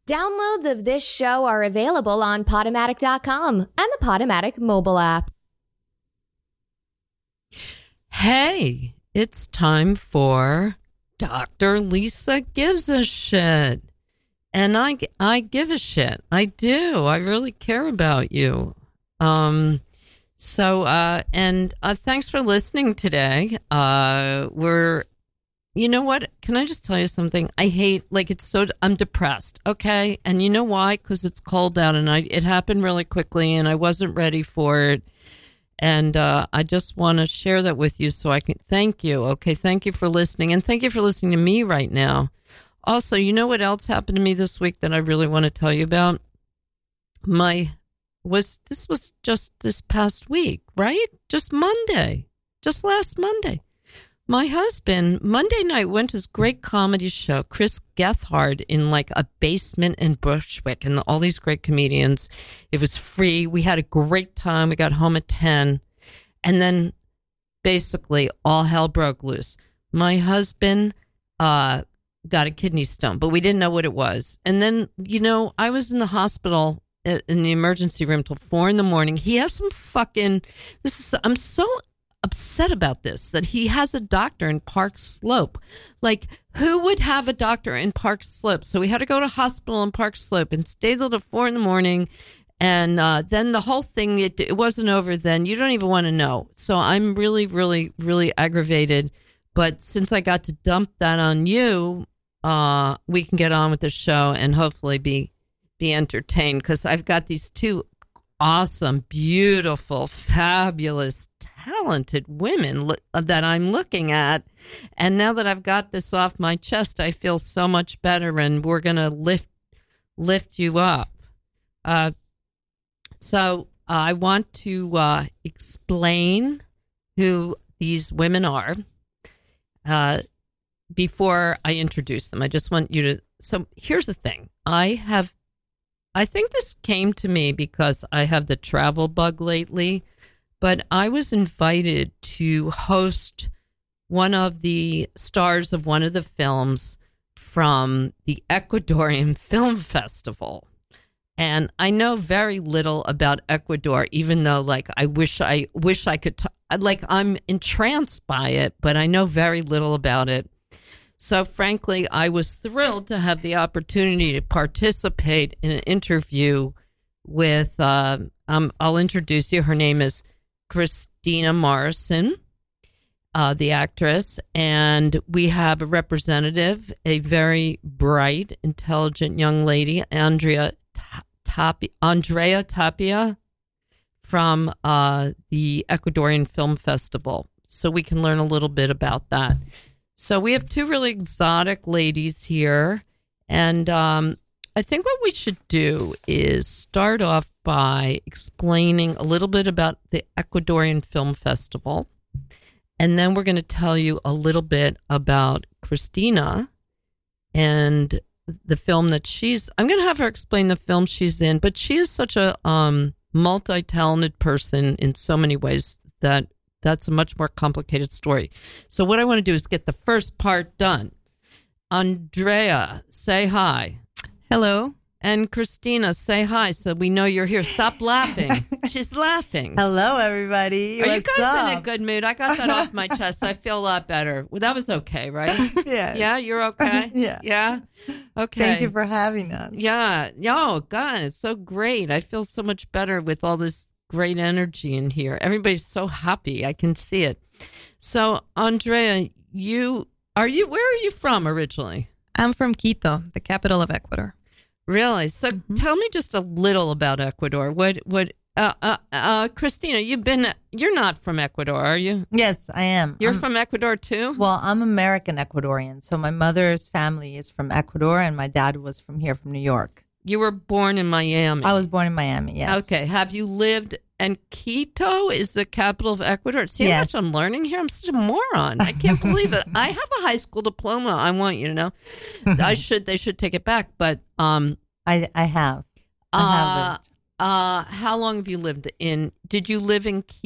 Downloads of this show are available on Podomatic.com and the Podomatic mobile app. Hey, it's time for Dr. Lisa Gives a Shit. And I give a shit. I do. I really care about you. Thanks for listening today. You know what? Can I just tell you something? I'm depressed, okay? And you know why? Because it's cold out and it happened really quickly and I wasn't ready for it. And I just want to share that with you so I can thank you, okay? Thank you for listening and thank you for listening to me right now. Also, you know what else happened to me this week that I really want to tell you about? This was just this past week, right? Just last Monday. My husband, Monday night, went to this great comedy show, Chris Gethard, in like a basement in Bushwick, and all these great comedians. It was free. We had a great time. We got home at 10. And then basically all hell broke loose. My husband got a kidney stone, but we didn't know what it was. And then, I was in the hospital in the emergency room till 4 a.m. He has some I'm so upset about this, that he has a doctor in Park Slope. Like, who would have a doctor in Park Slope? So we had to go to hospital in Park Slope and stay there till 4 a.m. And then the whole thing, it wasn't over then. You don't even want to know. So I'm really, really, really aggravated. But since I got to dump that on you, we can get on with the show and hopefully be entertained, because I've got these two awesome, beautiful, fabulous, talented women that I'm looking at. And now that I've got this off my chest, I feel so much better, and we're going to lift you up. So I want to explain who these women are before I introduce them. I just want you to... So here's the thing. I think this came to me because I have the travel bug lately, but I was invited to host one of the stars of one of the films from the Ecuadorian Film Festival. And I know very little about Ecuador, even though I wish I could, I'm entranced by it, but I know very little about it. So frankly, I was thrilled to have the opportunity to participate in an interview with, I'll introduce you. Her name is Christina Morrison, the actress, and we have a representative, a very bright, intelligent young lady, Andrea Tapia from the Ecuadorian Film Festival. So we can learn a little bit about that. So we have two really exotic ladies here, and I think what we should do is start off by explaining a little bit about the Ecuadorian Film Festival, and then we're going to tell you a little bit about Christina and the film that I'm going to have her explain the film she's in, but she is such a multi-talented person in so many ways that's a much more complicated story. So what I want to do is get the first part done. Andrea, say hi. Hello. And Christina, say hi so we know you're here. Stop laughing. She's laughing. Hello, everybody. Are you guys in a good mood? I got that off my chest. I feel a lot better. Well, that was okay, right? Yes. Yeah, you're okay? Yeah. Yeah? Okay. Thank you for having us. Yeah. Oh, God, it's so great. I feel so much better with all this great energy in here. Everybody's so happy. I can see it. So, Andrea, where are you from originally? I'm from Quito, the capital of Ecuador. Really? So tell me just a little about Ecuador. Christina, you're not from Ecuador, are you? Yes, I am. You're from Ecuador too? Well, I'm American Ecuadorian. So my mother's family is from Ecuador and my dad was from New York. You were born in Miami. I was born in Miami, yes. Okay. Have you lived, and Quito is the capital of Ecuador? See how much I'm learning here? I'm such a moron. I can't believe it. I have a high school diploma. I want you to know. They should take it back, but I have. I have lived. How long have you lived in? Did you live in Quito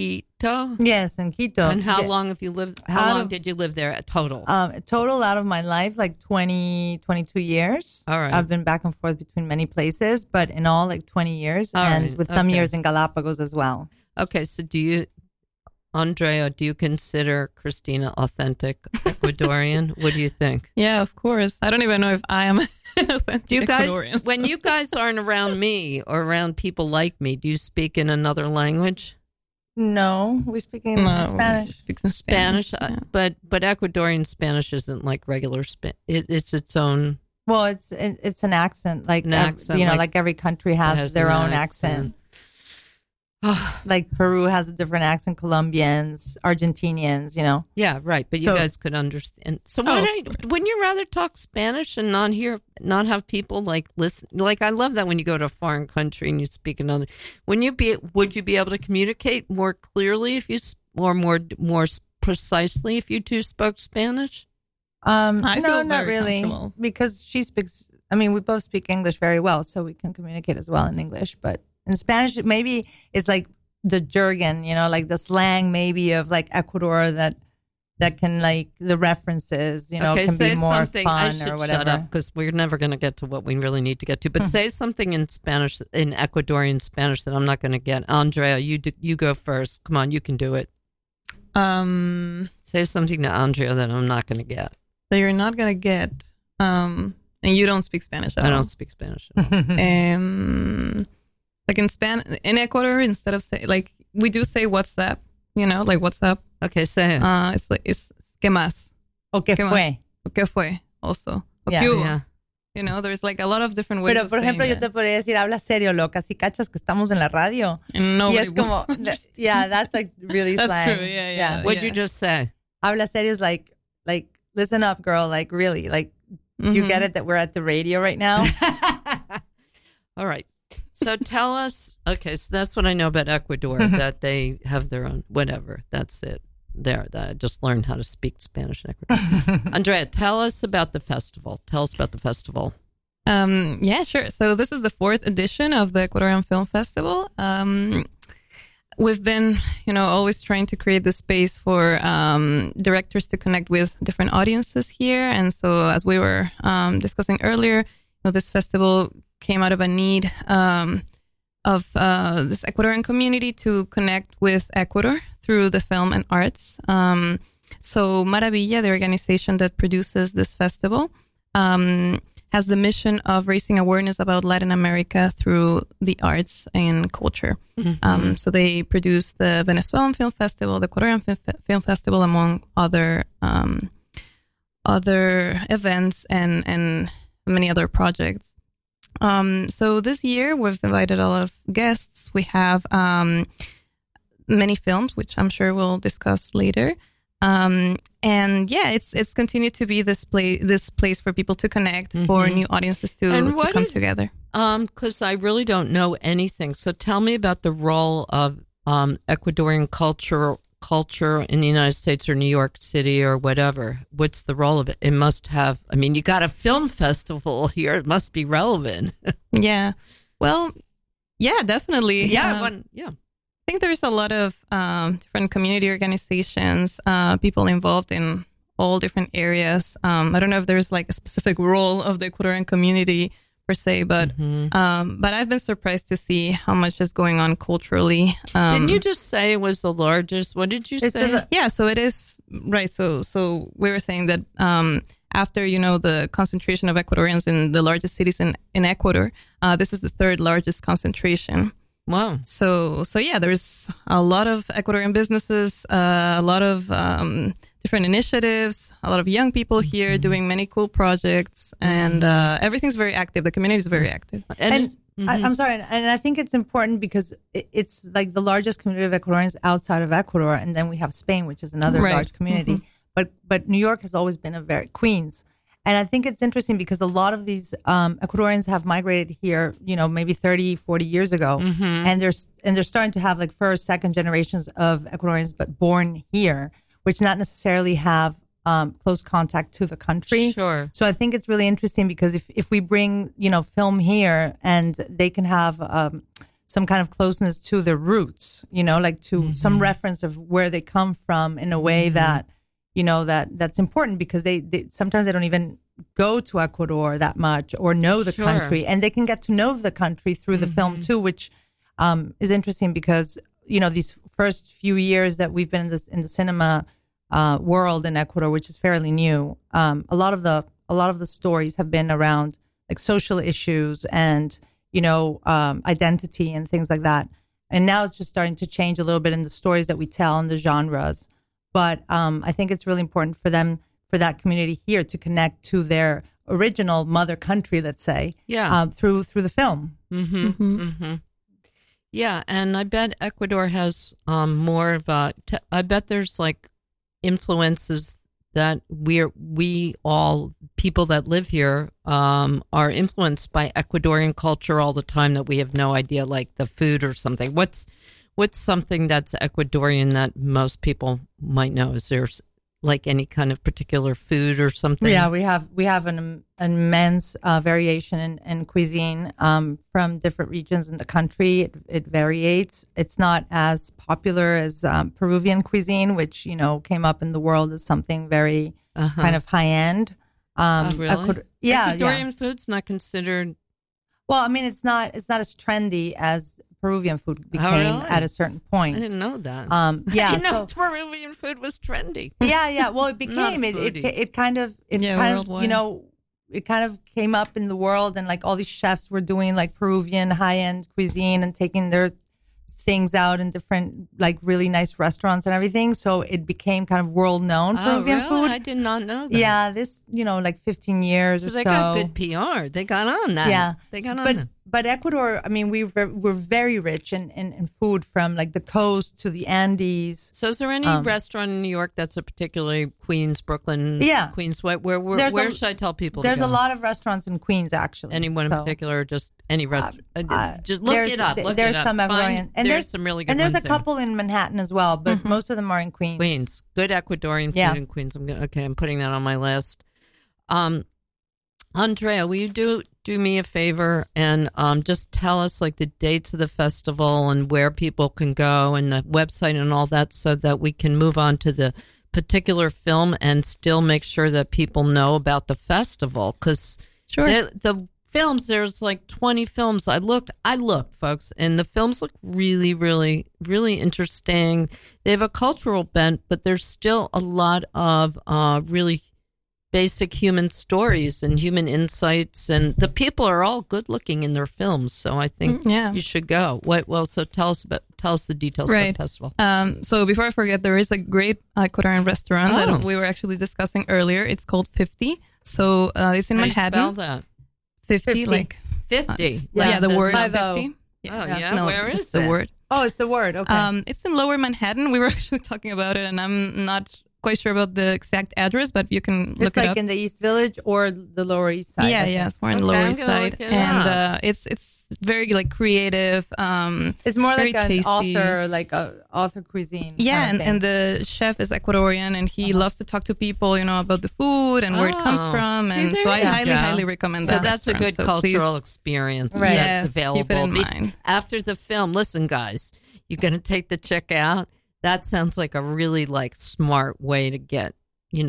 Quito? Yes, in Quito. And how long have you lived? How long did you live there at total? Total out of my life, like 22 years. All right. I've been back and forth between many places, but in all, like 20 years. All and right, with some okay. years in Galapagos as well. Okay, so Andrea, do you consider Christina authentic Ecuadorian? What do you think? Yeah, of course. I don't even know if I am an authentic Do you guys, Ecuadorian. when you guys aren't around me or around people like me, do you speak in another language? No, we speak in Spanish. Speaks in Spanish. Spanish, but Ecuadorian Spanish isn't like regular Spanish. It's its own. Well, it's an accent, like An accent, like every country has their own accent. Like Peru has a different accent, Colombians, Argentinians, Yeah, right. But you guys could understand. So wouldn't you rather talk Spanish and not have people like listen? Like I love that when you go to a foreign country and you speak another. Would you be able to communicate more clearly or more precisely if you two spoke Spanish? I feel No, not very really, comfortable. because she speaks. I mean, we both speak English very well, so we can communicate as well in English. But in Spanish, maybe it's like the jargon, like the slang, maybe of like Ecuador that can like the references, Okay, can say be more something. I fun should or whatever. shut up because we're never going to get to what we really need to get to. But say something in Spanish, in Ecuadorian Spanish, that I'm not going to get. Andrea, you go first. Come on, you can do it. Say something to Andrea that I'm not going to get. That you're not gonna get, and you don't speak Spanish at all. I don't speak Spanish at all. Like in Ecuador, instead of like we do say what's up, like what's up. Okay, say it. It's ¿qué más? O que ¿Qué fue? más? ¿O qué fue? Also, ¿O Yeah. qué hubo? Yeah. There's like a lot of different ways. Pero, of por ejemplo, saying yo te podría decir, habla serio, loca, si cachas que estamos en la radio. And Y nobody es como, will- yeah, that's like really That's slang. true, yeah. What'd you just say? Habla serio is like, listen up, girl, like really, like, you get it that we're at the radio right now? All right. So tell us. Okay, so that's what I know about Ecuador, that they have their own whatever. That's it. There, I just learned how to speak Spanish in Ecuador. Andrea, tell us about the festival. Tell us about the festival. Yeah, sure. So this is the 4th edition of the Ecuadorian Film Festival. We've been, always trying to create this space for directors to connect with different audiences here. And so as we were discussing earlier, this festival came out of a need of this Ecuadorian community to connect with Ecuador through the film and arts. So Maravilla, the organization that produces this festival, has the mission of raising awareness about Latin America through the arts and culture. Mm-hmm. So they produce the Venezuelan Film Festival, the Ecuadorian Film Festival, among other events and many other projects. So this year we've invited a lot of guests. We have many films, which I'm sure we'll discuss later. And yeah, it's continued to be this place for people to connect, for new audiences to come together. Because I really don't know anything. So tell me about the role of Ecuadorian culture in the United States or New York City or whatever. What's the role of it? It must have. I mean, you got a film festival here. It must be relevant. Yeah. Well, yeah, definitely. Yeah. I think there's a lot of different community organizations, people involved in all different areas. I don't know if there's like a specific role of the Ecuadorian community per se, but I've been surprised to see how much is going on culturally. Didn't you just say it was the largest? What did you say? Yeah, so it is, right. So we were saying that after, the concentration of Ecuadorians in the largest cities in Ecuador, this is the 3rd largest concentration. Wow. So yeah, there's a lot of Ecuadorian businesses, a lot of different initiatives, a lot of young people here doing many cool projects, and everything's very active. The community is very active. And I'm sorry, and I think it's important because it's like the largest community of Ecuadorians outside of Ecuador, and then we have Spain, which is another large community. But New York has always been Queens. And I think it's interesting because a lot of these Ecuadorians have migrated here, maybe 30, 40 years ago. And they're starting to have like first, second generations of Ecuadorians, but born here, which not necessarily have close contact to the country. Sure. So I think it's really interesting because if we bring, film here and they can have some kind of closeness to their roots, like to some reference of where they come from in a way that, that's important, because they sometimes they don't even go to Ecuador that much or know the country, and they can get to know the country through the film too, which is interesting because, these first few years that we've been in the cinema world in Ecuador, which is fairly new, a lot of the stories have been around like social issues and identity and things like that. And now it's just starting to change a little bit in the stories that we tell and the genres. But I think it's really important for that community here to connect to their original mother country, let's say, through the film. Yeah, and I bet Ecuador has more of I bet there's like influences that we all people that live here are influenced by Ecuadorian culture all the time that we have no idea, like the food or something. What's something that's Ecuadorian that most people might know? Is there like any kind of particular food or something? Yeah, we have an immense variation in cuisine from different regions in the country. It varies. It's not as popular as Peruvian cuisine, which came up in the world as something very kind of high end. Really? Ecuadorian food's not considered. Well, I mean, it's not as trendy as Peruvian food became at a certain point. I didn't know that. Yeah, Peruvian food was trendy. Yeah. Well, it became it kind of came up in the world, and like all these chefs were doing like Peruvian high end cuisine and taking their things out in different like really nice restaurants and everything. So it became kind of world known Peruvian food. I did not know that. Yeah, this like 15 years or so. They got good PR. They got on that. Yeah, they got on that. But Ecuador, I mean, we're very rich in food, from like the coast to the Andes. So is there any restaurant in New York that's a particularly Queens, Brooklyn, Queens? Where should I tell people there's to go? A lot of restaurants in Queens, actually. Anyone in particular, just any restaurant? Just look it up. There's some Ecuadorian. And there's some really good ones. And there's a there. couple in Manhattan as well, but most of them are in Queens. Queens. Good Ecuadorian food in Queens. I'm putting that on my list. Andrea, will you do me a favor and just tell us like the dates of the festival and where people can go and the website and all that, so that we can move on to the particular film and still make sure that people know about the festival? Because the films, there's like 20 films. I looked, folks, and the films look really, really, really interesting. They have a cultural bent, but there's still a lot of really basic human stories and human insights, and the people are all good looking in their films. So I think you should go. So tell us the details of the festival. So before I forget, there is a great Ecuadorian restaurant that we were actually discussing earlier. It's called 50. So it's in Manhattan. How do you spell that? 50, like 50. The word 50. No, where is the word? Oh, it's the word. Okay. It's in Lower Manhattan. We were actually talking about it, and I'm not quite sure about the exact address, but you can look it up. It's like in the East Village or the Lower East Side. Yeah, it's more in the Lower East Side, and it's very like creative. It's more like an tasty author cuisine. Yeah, and the chef is Ecuadorian, and he loves to talk to people, about the food and where it comes from, and so I highly recommend that. So that's a good cultural experience that's available. Keep it in mind. After the film, listen, guys, you're going to take the chick out. That sounds like a really like smart way to get it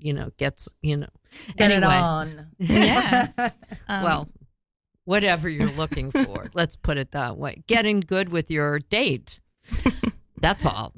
on. Yeah. Well, whatever you're looking for, let's put it that way. Getting good with your date. That's all.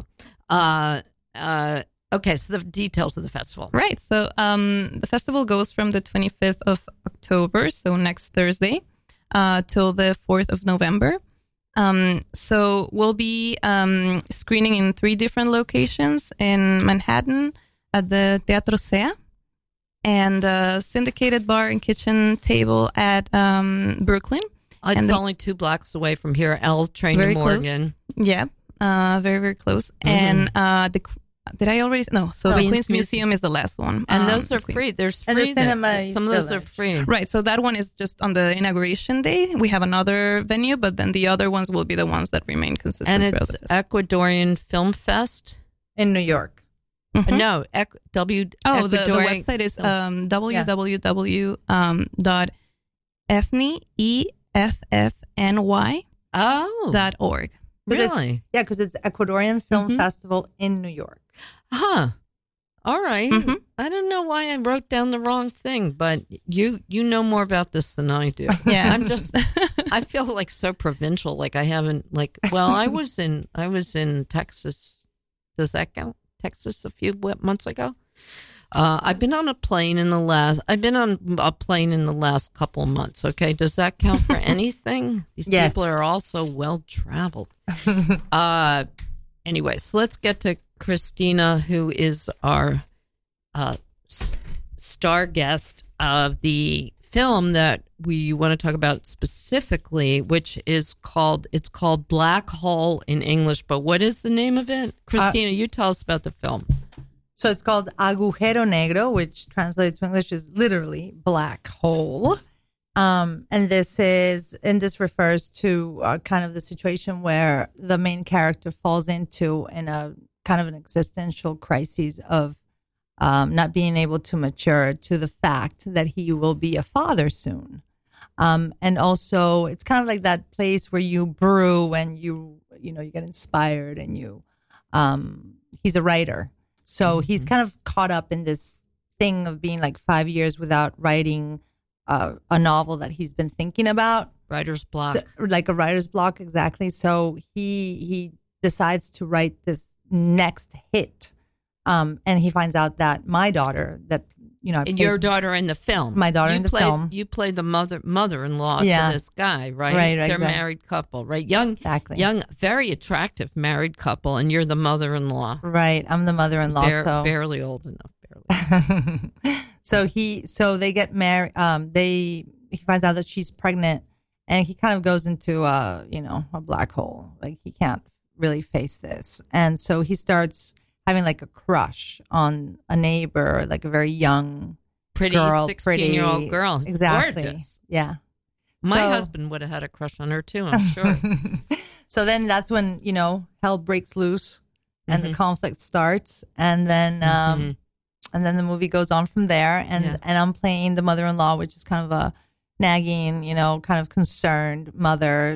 Okay, so the details of the festival. Right. So the festival goes from the 25th of October, so next Thursday, till the 4th of November. So we'll be screening in 3 different locations: in Manhattan at the Teatro Sea, and Syndicated Bar and Kitchen Table at Brooklyn. It's only 2 blocks away from here. L. Trainer Morgan. Close. Yeah, very, very close. Mm-hmm. And did I already? No. So the Queens Museum is the last one, and those are free. There's free. And the cinema. Some of those are free. Right. So that one is just on the inauguration day. We have another venue, but then the other ones will be the ones that remain consistent. And it's Ecuadorian Film Fest in New York. Mm-hmm. No, the website is www.effny Oh. Really? Yeah, because it's Ecuadorian Film Festival in New York. Huh. All right. I don't know why I wrote down the wrong thing, but you know more about this than I do. Yeah. I feel like so provincial. Like I haven't I was in Texas. Does that count? Texas a few months ago. I've been on a plane in the last couple of months. Okay. Does that count for anything? These people are also well traveled. Anyways, let's get to Christina, who is our star guest of the film that we want to talk about specifically, which is called Black Hole in English. But what is the name of it? Christina, you tell us about the film. So it's called Agujero Negro, which translated to English is literally black hole. And this refers to kind of the situation where the main character falls into in a kind of an existential crisis of not being able to mature to the fact that he will be a father soon. And also it's kind of like that place where you brew and you get inspired and he's a writer. So he's kind of caught up in this thing of being like 5 years without writing a novel that he's been thinking about. Writer's block. So, like a writer's block, exactly. So he decides to write this next hit. And he finds out that my daughter, your daughter in the film. My daughter in the film. You played the mother-in-law to this guy, right? Right, They're exactly. married couple, right? Young, very attractive married couple, and you're the mother-in-law. Right, I'm the mother-in-law. So barely old enough, barely. So they get married. He finds out that she's pregnant, and he kind of goes into a black hole. Like he can't really face this, and so he starts having like a crush on a neighbor, like a very young, pretty 16-year-old girl. Exactly. Gorgeous. Yeah. My husband would have had a crush on her too, I'm sure. So then that's when, hell breaks loose and the conflict starts. And then the movie goes on from there. And I'm playing the mother-in-law, which is kind of a nagging, kind of concerned mother.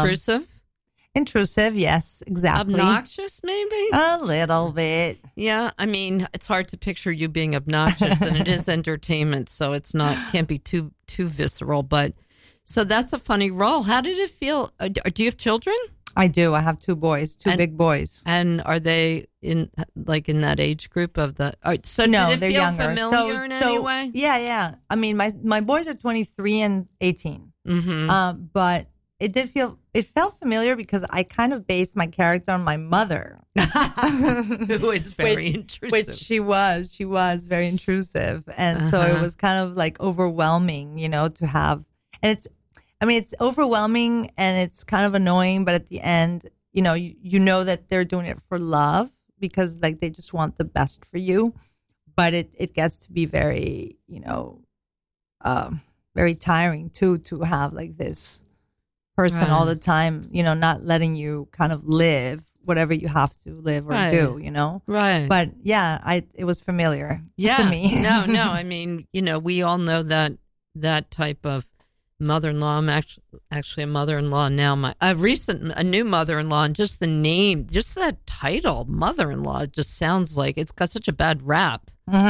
Intrusive, yes, exactly. Obnoxious, maybe? A little bit. Yeah, I mean, it's hard to picture you being obnoxious, and it is entertainment, so can't be too visceral. But so that's a funny role. How did it feel? Do you have children? I do. I have two boys, big boys. And are they in that age group of the? So no, did it they're feel younger. Familiar in any way? Yeah. I mean, my boys are 23 and 18. But it felt familiar because I kind of based my character on my mother. Who is very intrusive. Which she was very intrusive. And so it was kind of like overwhelming, to have, and it's overwhelming and it's kind of annoying, but at the end, you know that they're doing it for love because like they just want the best for you. But it gets to be very, very tiring too, to have like this person all the time, not letting you kind of live whatever you have to live or do, Right. But yeah, it was familiar to me. No. I mean, we all know that type of mother-in-law. I'm actually a mother-in-law now. A new mother-in-law, and just the name, just that title, mother-in-law, just sounds like it's got such a bad rap.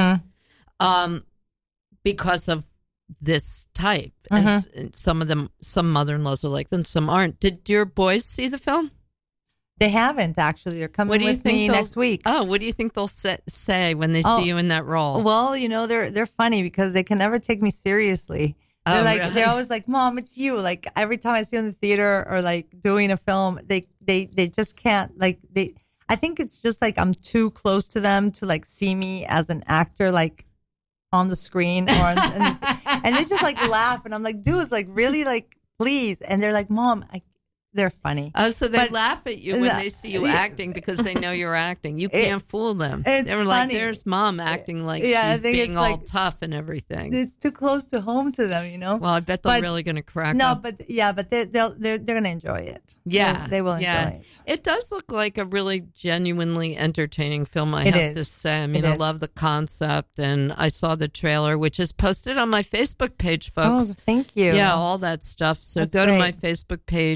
Because of this type, and some mother-in-laws are like them, some aren't. Did your boys see the film? They haven't actually. They're coming with me next week. Oh, what do you think they'll say when they see you in that role? Well, they're funny because they can never take me seriously. They're always like, "Mom, it's you." Like every time I see them in the theater or like doing a film, they just can't I think it's just like I'm too close to them to like see me as an actor, like on the screen and they just like laugh and I'm like, dude, it's like really like please, and they're like, Mom, they're funny. Oh, so they laugh at you when they see you acting because they know you're acting. You can't fool them. They were like, there's Mom acting like she's being all tough and everything. It's too close to home to them, Well, I bet they're really going to crack up. But they're going to enjoy it. Yeah, they will enjoy it. It does look like a really genuinely entertaining film. I have to say. I mean, I love the concept, and I saw the trailer, which is posted on my Facebook page, folks. Oh, thank you. Yeah, all that stuff. So go to my Facebook page and find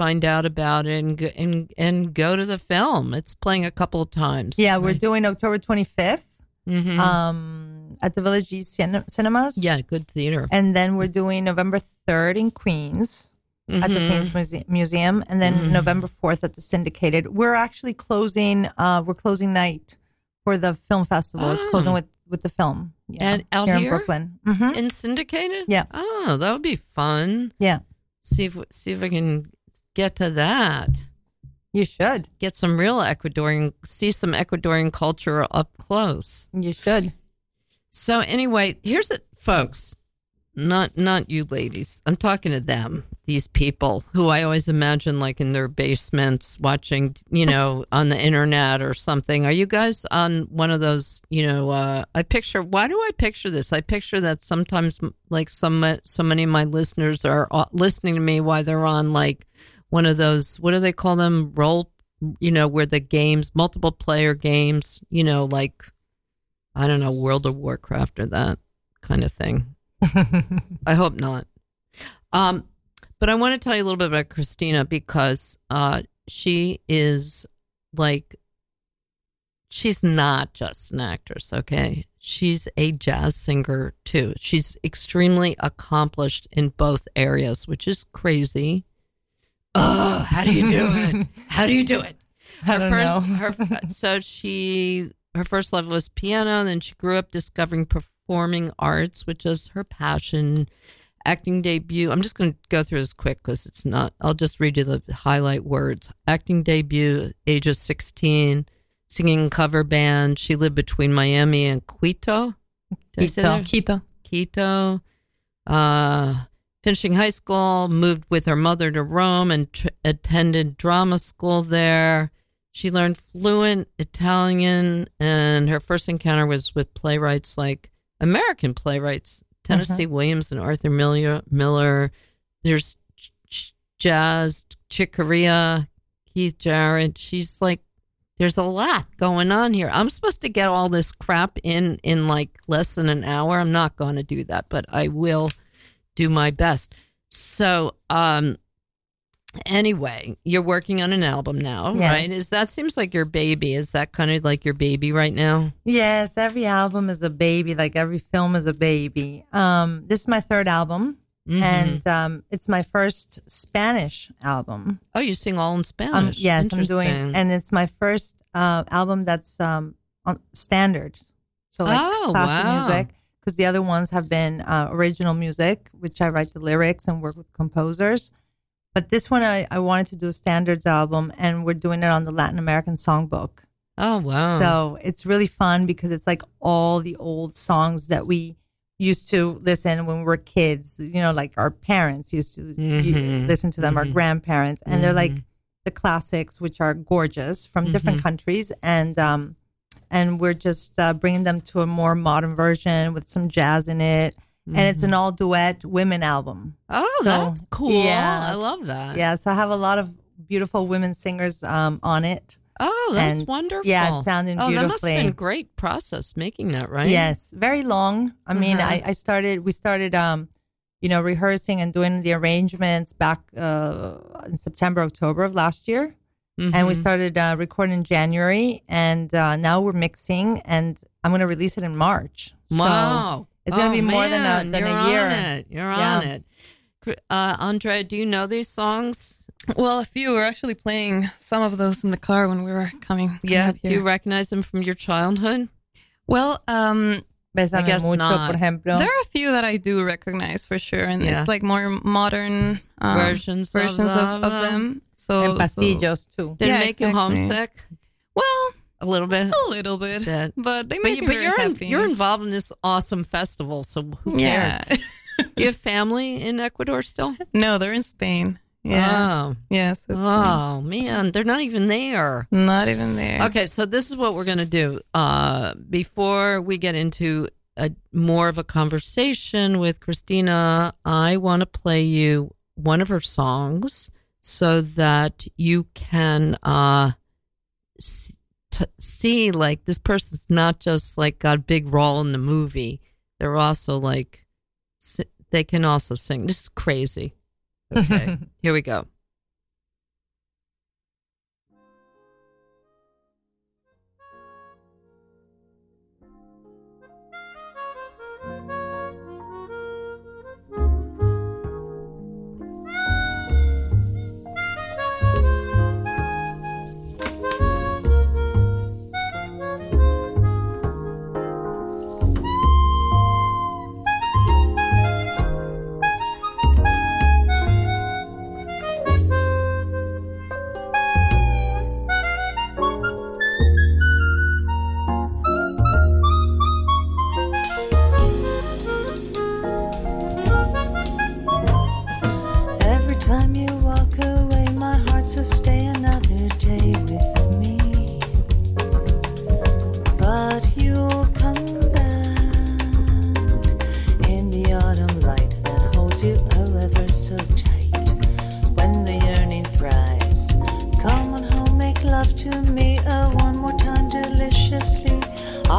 find out about it and go to the film? It's playing a couple of times. Yeah, we're doing October 25th at the Village East Cinemas. Yeah, good theater. And then we're doing November 3rd in Queens at the Queens Museum, and then November 4th at the Syndicated. We're actually closing. We're closing night for the film festival. It's closing with the film. Yeah, and out here in Brooklyn, in Syndicated. Yeah. Oh, that would be fun. Yeah. See if I can get to that. You should get some real Ecuadorian, see some Ecuadorian culture up close. You should. So anyway, here's it, folks. Not you ladies. I'm talking to them. These people who I always imagine like in their basements watching, on the internet or something. Are you guys on one of those, why do I picture this? I picture that sometimes like so many of my listeners are listening to me while they're on like one of those, what do they call them? Role, where the games, multiple player games, like, I don't know, World of Warcraft or that kind of thing. I hope not. But I want to tell you a little bit about Cristina because she is like, she's not just an actress, okay? She's a jazz singer too. She's extremely accomplished in both areas, which is crazy. Oh, how do you do it? How do you do it? I don't know. Her first love was piano, then she grew up discovering performing arts, which is her passion. Acting debut, I'm just going to go through this quick because it's not, I'll just read you the highlight words. Acting debut, age of 16, singing cover band. She lived between Miami and Quito. Quito. Finishing high school, moved with her mother to Rome and attended drama school there. She learned fluent Italian, and her first encounter was with playwrights like American playwrights, Tennessee Williams and Arthur Miller. There's jazz, Chick Corea, Keith Jarrett. She's like, there's a lot going on here. I'm supposed to get all this crap in like less than an hour. I'm not going to do that, but I will do my best. So, anyway, you're working on an album now, right? Seems like your baby. Is that kind of like your baby right now? Yes, every album is a baby, like every film is a baby. This is my third album, and it's my first Spanish album. Oh, you sing all in Spanish? Yes, I'm doing, and it's my first album that's on standards, so like classic music. Because the other ones have been original music, which I write the lyrics and work with composers. But this one, I wanted to do a standards album, and we're doing it on the Latin American Songbook. Oh, wow. So it's really fun because it's like all the old songs that we used to listen when we were kids, like our parents used to listen to them, our grandparents. And they're like the classics, which are gorgeous from different countries. And we're just bringing them to a more modern version with some jazz in it. And it's an all duet women album. Oh, so, that's cool. Yeah, I love that. Yeah, so I have a lot of beautiful women singers on it. Oh, that's wonderful. Yeah, it's sounding beautifully. That must have been a great process making that, right? Yes, very long. I mean, we started, rehearsing and doing the arrangements back in September, October of last year. And we started recording in January, and now we're mixing, and I'm going to release it in March. Wow. So it's going to be more than a year. You're on it. Andrea, do you know these songs? Well, a few. We're actually playing some of those in the car when we were coming Yeah. up here. Do you recognize them from your childhood? Well, I guess mucho, not. por ejemplo. there are a few that I do recognize for sure, and it's like more modern versions of them. So And pasillos too. Did it make you homesick? Well, a little bit. But they make me very happy. You're involved in this awesome festival, so who cares? Yeah. You have family in Ecuador still? No, they're in Spain. Yeah. Oh. Yes. Oh, man. They're not even there. Not even there. Okay, so this is what we're going to do. Before we get into more of a conversation with Cristina, I want to play you one of her songs so that you can see like this person's not just like got a big role in the movie. They're also like, they can also sing. This is crazy. Okay, here we go.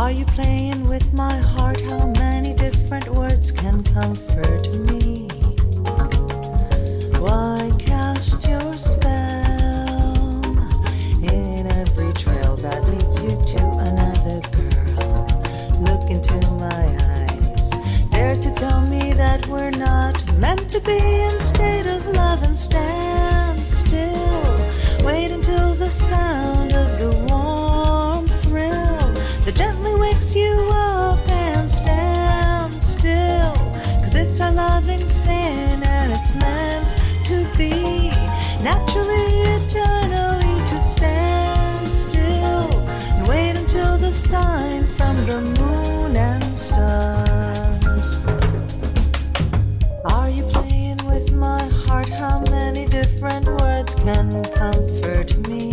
Are you playing with my heart? How many different words can comfort me? Why cast your spell in every trail that leads you to another girl? Look into my eyes, dare to tell me that we're not meant to be in state of love, and stand still. Wait until the sound of the warm thrill that gently wakes you up, and stand still. 'Cause it's our loving sin, and it's meant to be naturally, eternally, to stand still and wait until the sign from the moon and stars. Are you playing with my heart? How many different words can comfort me?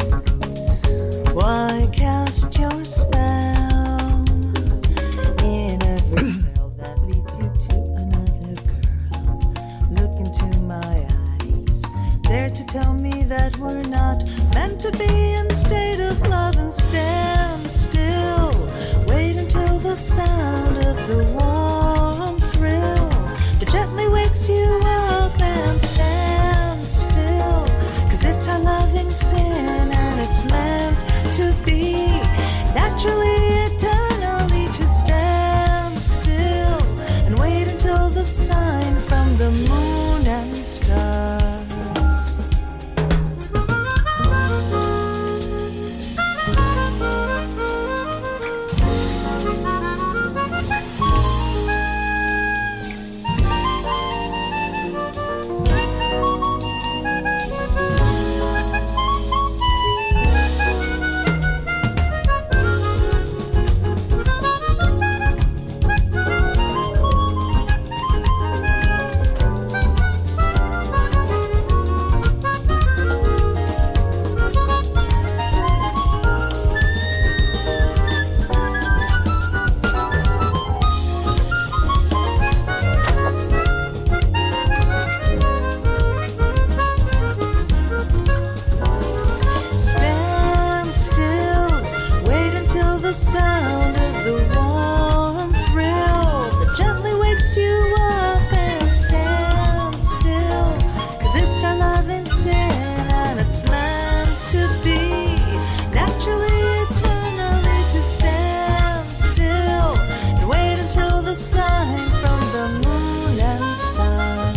Why cast your spell in every trail that leads you to another girl? Look into my eyes, dare to tell me that we're not meant to be in state of love, and stand still. Wait until the sound of the warm thrill that gently wakes you up, and stand still. 'Cause it's our loving sin, and it's meant to be naturally, eternally, to stand still and wait until the sign from the moon and stars. Stand still, wait until the sound of the warm thrill that gently wakes you up, and stand still. 'Cause it's our loving sin, and it's meant to be naturally, eternally, to stand still and wait until the sign from the moon and stars.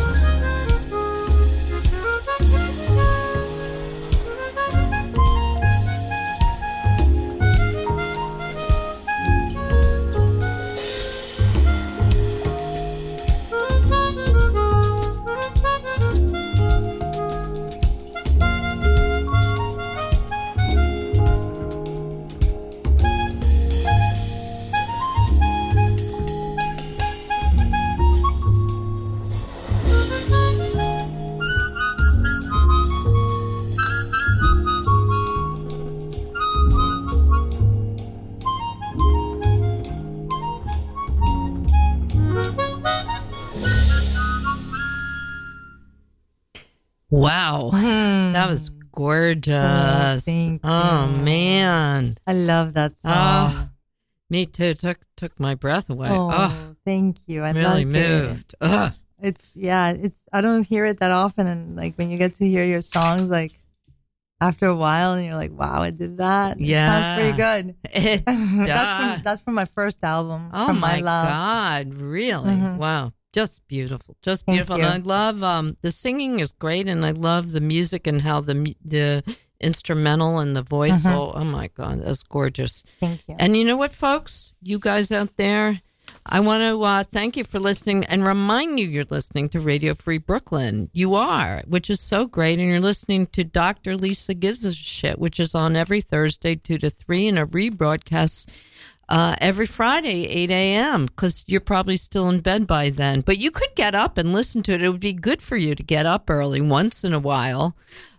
Wow. That was gorgeous. Thank you. Oh, man. I love that song. Me too. Took my breath away. Oh, thank you. I really loved moved. It's I don't hear it that often, and like when you get to hear your songs like after a while, and you're like, wow, I did that. Yeah. It sounds pretty good. It does. That's from my first album. Oh, From my Love. God. Really? Mhm. Wow. Just beautiful. Just Thank beautiful. you. And I love the singing is great, and I love the music and how the instrumental and the voice. Oh my God, that's gorgeous. Thank you. And you know what, folks? You guys out there, I want to thank you for listening and remind you you're listening to Radio Free Brooklyn. You are, which is so great. And you're listening to Dr. Lisa Gives a Shit, which is on every Thursday, 2 to 3, and a rebroadcast every Friday, 8 a.m., because you're probably still in bed by then. But you could get up and listen to it. It would be good for you to get up early once in a while.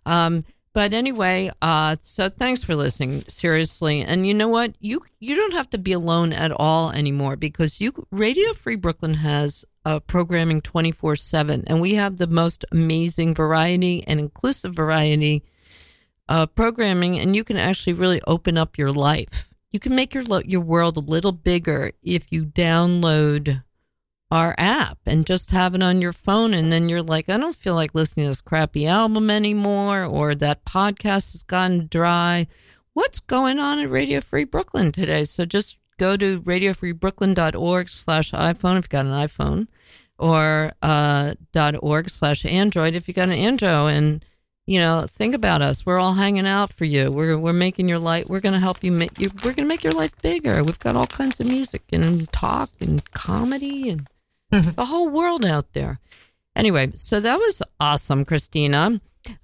But anyway, so thanks for listening, seriously. And you know what? You don't have to be alone at all anymore, because Radio Free Brooklyn has programming 24/7, and we have the most amazing variety and inclusive variety programming, and you can actually really open up your life you can make your world a little bigger if you download our app and just have it on your phone. And then you're like, I don't feel like listening to this crappy album anymore, or that podcast has gone dry. What's going on at Radio Free Brooklyn today? So just go to radiofreebrooklyn.org/iPhone if you got an iPhone, or .org/Android if you got an Android. And, think about us. We're all hanging out for you. We're making your life, we're going to help you we're going to make your life bigger. We've got all kinds of music and talk and comedy and the whole world out there. Anyway, so that was awesome, Christina.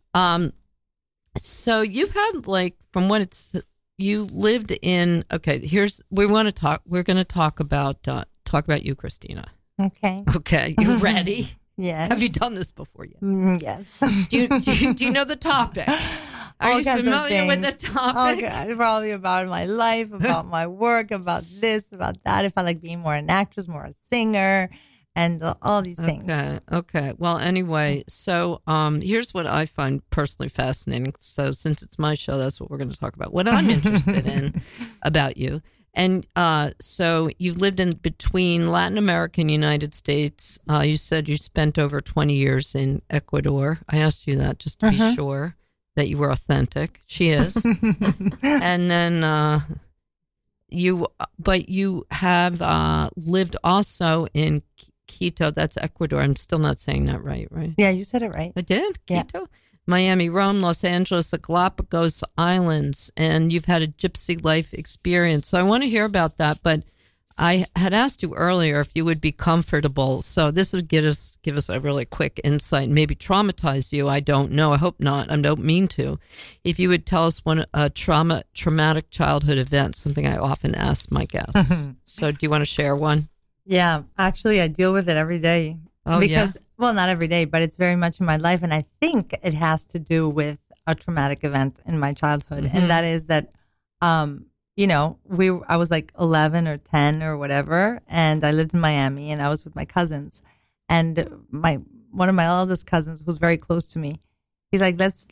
So you've had from what you lived in. Okay, we're going to talk about you, Christina. Okay, you ready? Yes. Have you done this before yet? Yes. Do you know the topic? Are you familiar with the topic? Okay, probably about my life, about my work, about this, about that. If I like being more an actress, more a singer, and all these things. Okay. Well, anyway, so here's what I find personally fascinating. So since it's my show, that's what we're going to talk about. What I'm interested in about you. And so you've lived in between Latin America and United States. You said you spent over 20 years in Ecuador. I asked you that just to be sure that you were authentic. She is. And then you have lived also in Quito. That's Ecuador. I'm still not saying that right? Yeah, you said it right. I did? Yeah. Quito? Miami, Rome, Los Angeles, the Galapagos Islands, and you've had a gypsy life experience. So I want to hear about that, but I had asked you earlier if you would be comfortable. So this would give us a really quick insight, maybe traumatize you. I don't know. I hope not. I don't mean to. If you would tell us a traumatic childhood event, something I often ask my guests. So do you want to share one? Yeah, actually, I deal with it every day. Oh, because, well, not every day, but it's very much in my life. And I think it has to do with a traumatic event in my childhood. Mm-hmm. And that is that, I was like 11 or 10 or whatever. And I lived in Miami and I was with my cousins. And one of my eldest cousins who's very close to me, he's like, let's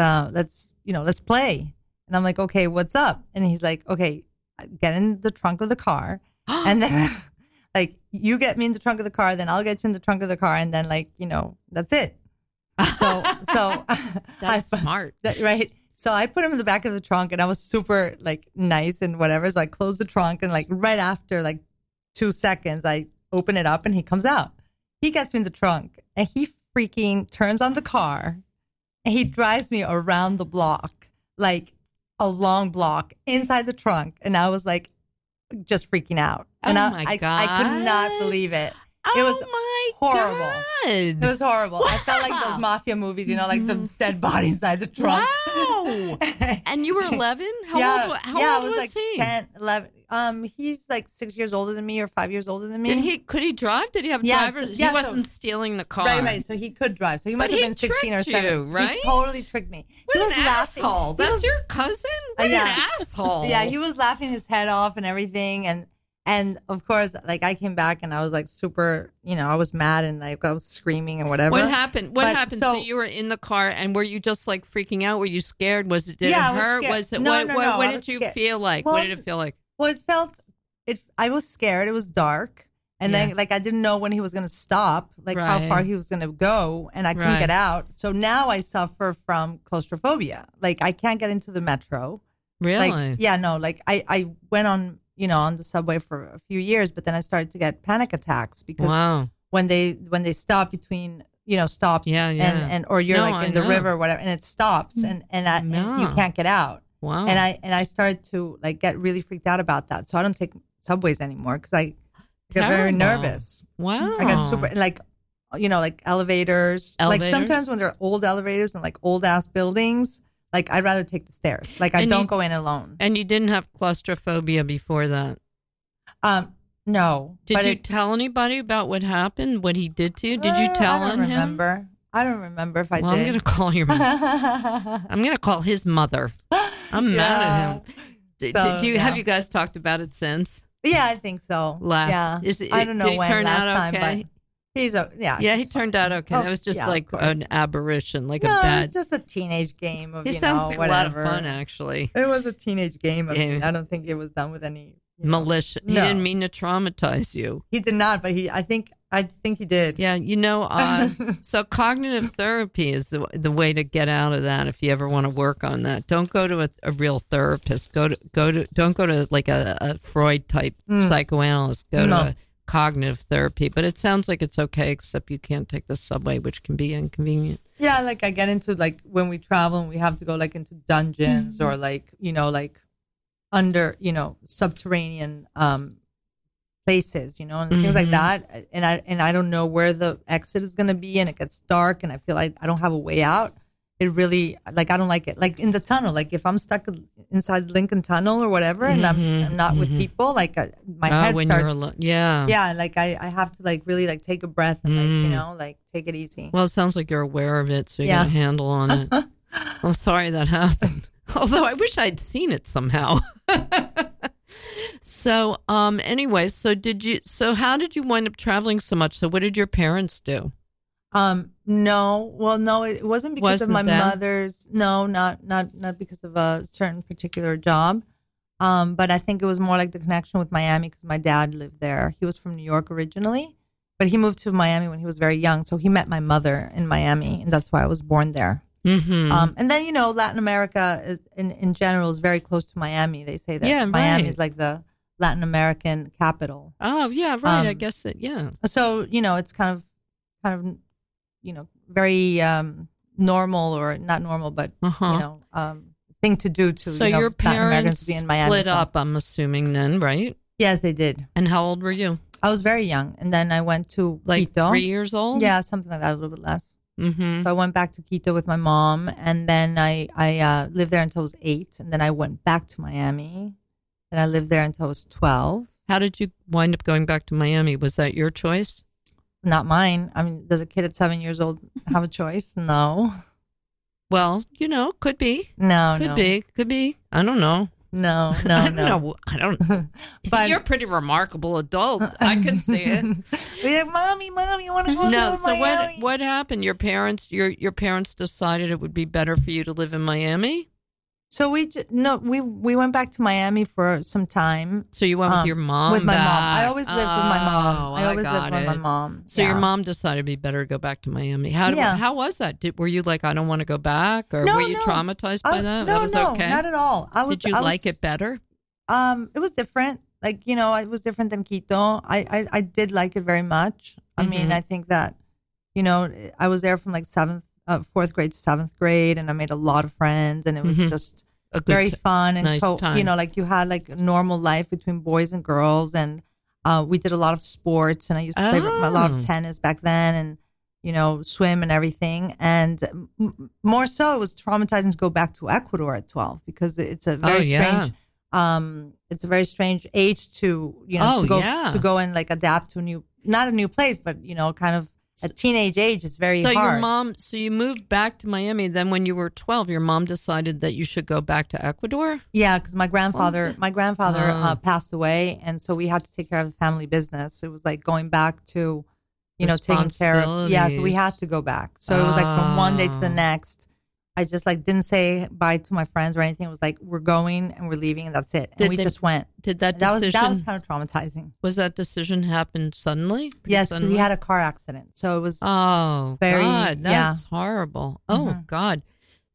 play. And I'm like, okay, what's up? And he's like, okay, get in the trunk of the car. And then like, you get me in the trunk of the car, then I'll get you in the trunk of the car, and then that's it. So that's smart, right? So I put him in the back of the trunk, and I was super nice and whatever. So I closed the trunk, and right after 2 seconds, I open it up, and he comes out. He gets me in the trunk, and he freaking turns on the car, and he drives me around the block, like a long block inside the trunk, and I was just freaking out. And I could not believe it. It was horrible. God. It was horrible. Wow. I felt like those mafia movies, the dead body inside the trunk. Wow. And you were 11? How old was he? 10, 11. He's 6 years older than me or 5 years older than me. Could he drive? Did he have a driver? He wasn't stealing the car. Right. So he could drive. So he must have been 16 or 17. You, right? He totally tricked me. What an asshole. That's your cousin? What an asshole. Yeah, he was laughing his head off and everything. And of course, I came back and I was super, I was mad and I was screaming and whatever. What happened? So you were in the car and were you just freaking out? Were you scared? Did it hurt? Was it, no, what did you feel like? Well, what did it feel like? Well, I was scared. It was dark. And then I didn't know when he was going to stop, how far he was going to go. And I couldn't get out. So now I suffer from claustrophobia. I can't get into the metro. Really? I went on, on the subway for a few years, but then I started to get panic attacks because when they stop between, stops and or you're in the river or whatever, and it stops and you can't get out. Wow. And I started to get really freaked out about that. So I don't take subways anymore because I get very nervous. Wow. I got super elevators. Sometimes when they're old elevators and old ass buildings, I'd rather take the stairs. I don't go in alone. And you didn't have claustrophobia before that? No. Did you tell anybody about what happened? What he did to you? Did you tell him? I don't remember if I did. I'm going to call your mother. I'm going to call his mother. I'm mad at him. Have you guys talked about it since? Yeah, I think so. Yeah. I don't know when turn last out time, okay? Yeah, he turned out okay. That was just like an aberration, like a bad. It was just a teenage game of, He sounds like whatever. a lot of fun, actually. It was a teenage game. I don't think it was done with any malicious. He didn't mean to traumatize you. He did not, but I think he did. Yeah, so cognitive therapy is the way to get out of that. If you ever want to work on that, don't go to a real therapist. Don't go to like a Freud type psychoanalyst. Go to a cognitive therapy. But it sounds like it's okay, except you can't take the subway, which can be inconvenient. Yeah, like I get into like when we travel and we have to go like into dungeons or like under subterranean places, and things like that, and I don't know where the exit is going to be, and it gets dark and I feel like I don't have a way out. It really, like, I don't like it. Like in the tunnel, like if I'm stuck inside Lincoln Tunnel or whatever, and I'm not with people, like my head starts. Like I have to like really like take a breath and like take it easy. Well, it sounds like you're aware of it, so you got a handle on it. I'm sorry that happened. Although I wish I'd seen it somehow. So, anyway, so how did you wind up traveling so much? So what did your parents do? No, it wasn't because of my mother's. No, not because of a certain particular job. But I think it was more like the connection with Miami because my dad lived there. He was from New York originally, but he moved to Miami when he was very young. So he met my mother in Miami, and that's why I was born there. Mm-hmm. And then, Latin America in general is very close to Miami. They say that Miami is like the Latin American capital. Oh, yeah, right. I guess So, it's kind of, very normal or not normal, but, thing to do to, so your Latin Americans to be in Miami. Split up, I'm assuming then, right? Yes, they did. And how old were you? I was very young. And then I went to Quito. 3 Quito. Years old? Yeah, something like that, a little bit less. Mm-hmm. So I went back to Quito with my mom, and then I lived there until I was 8, and then I went back to Miami, and I lived there until I was 12. How did you wind up going back to Miami? Was that your choice? Not mine. I mean, does a kid at 7 years old have a choice? No. Well, could be. No, Could be. I don't know. No. I don't. But you're a pretty remarkable adult. I can see it. We're like, Mommy, you want to go to Miami? What happened? Your parents decided it would be better for you to live in Miami. So we went back to Miami for some time. So you went with your mom? With my mom. I always lived with my mom. I always lived with my mom. So your mom decided it'd be better to go back to Miami. How was that? Were you like, I don't want to go back? Or were you traumatized by that? No, that was okay? Not at all. Did you like it better? It was different. Like, it was different than Quito. I did like it very much. I mean, I think that, I was there from like 4th grade to 7th grade, and I made a lot of friends, and it was just very fun and nice time. Like you had like a normal life between boys and girls, and we did a lot of sports, and I used to play a lot of tennis back then, and swim and everything. And more so, it was traumatizing to go back to Ecuador at 12 because it's a very strange. It's a very strange age to to go and like adapt to not a new place, but kind of. At teenage age is very hard. So you moved back to Miami. Then when you were 12, your mom decided that you should go back to Ecuador? Yeah, because my grandfather passed away. And so we had to take care of the family business. It was like going back to, taking care of. Yeah, so we had to go back. So it was like from one day to the next. I just like didn't say bye to my friends or anything. It was like, we're going and we're leaving and that's it. And we just went. Did that decision? That was kind of traumatizing. Was that decision happen suddenly? Yes, because he had a car accident. So it was very, God, that's horrible. Oh, God.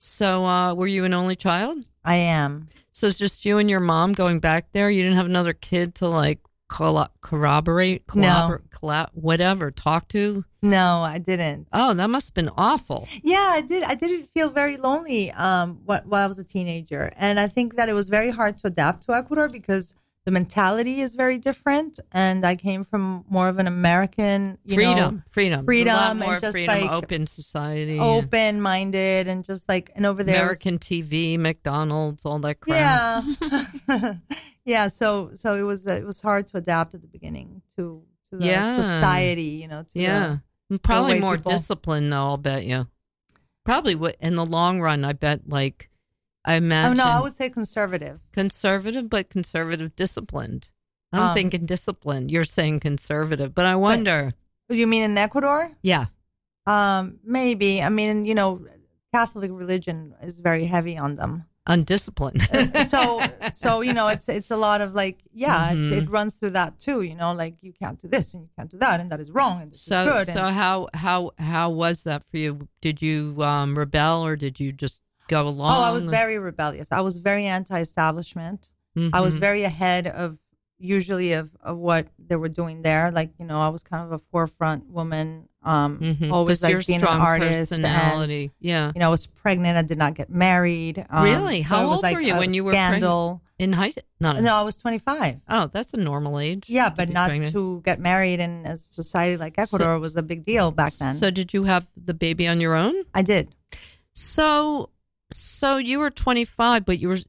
So were you an only child? I am. So it's just you and your mom going back there? You didn't have another kid to like corroborate, whatever, talk to? No, I didn't. Oh, that must have been awful. Yeah, I did. I did feel very lonely while I was a teenager. And I think that it was very hard to adapt to Ecuador because the mentality is very different. And I came from more of an American, freedom. A lot more and just freedom, like open society. Open-minded and just like, and over there. American TV, McDonald's, all that crap. Yeah. Yeah, so it was hard to adapt at the beginning to the society, probably more people. Discipline, though. I'll bet you. Probably in the long run, I bet. Like I imagine. Oh no, I would say conservative. Conservative, but conservative disciplined. I'm thinking disciplined. You're saying conservative, but I wonder. You mean in Ecuador? Yeah. Maybe. I mean, Catholic religion is very heavy on them. Undisciplined. So it's a lot of like, it runs through that too. Like you can't do this and you can't do that, and that is wrong and this is good. So how was that for you? Did you rebel or did you just go along? Oh, I was very rebellious. I was very anti-establishment. I was very ahead of what they were doing there. Like, I was kind of a forefront woman. Always like being an artist. Personality. And, I was pregnant. I did not get married. Really? So How old were you when you were pregnant? In high school? No, I was 25. Oh, that's a normal age. Yeah, but not pregnant. To get married in a society like Ecuador was a big deal back then. So did you have the baby on your own? I did. So you were 25, but you